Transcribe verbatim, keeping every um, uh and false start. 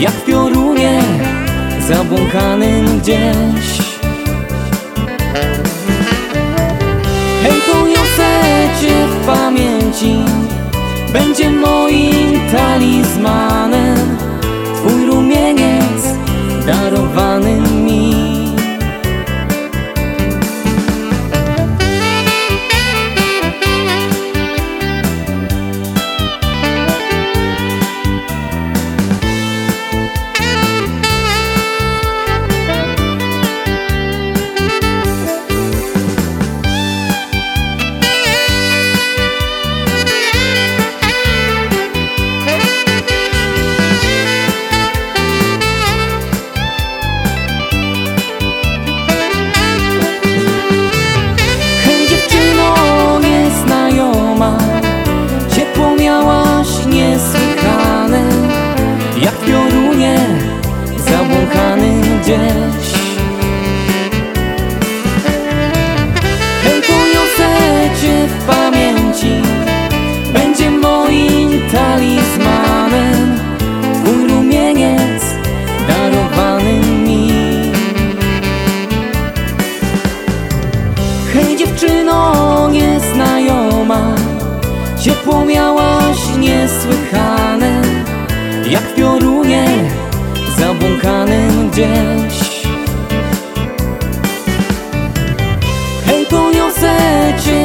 jak w piorunie zabłąkanym gdzieś. Hej, poniosę cię w pamięci, będzie moim talizmanem, twój rumieniec darowany mi. Jak w piorunie zabłąkanym gdzieś. Hej, poniosę cię w pamięci, będzie moim talizmanem, twój rumieniec darowany mi. Hej, dziewczyno nieznajoma, ciepło miałaś niesłychane, jak w piorunie zabłąkanym gdzieś. Hej, poniosę cię